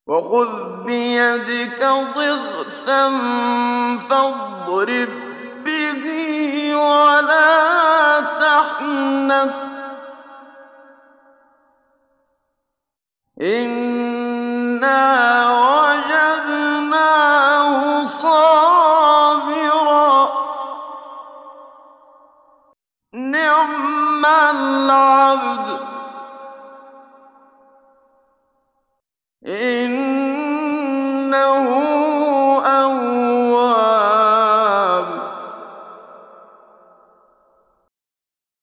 وخذ بيدك ضغثا فاضرب به ولا تحنث إنا وجدناه صابرا نعم العبد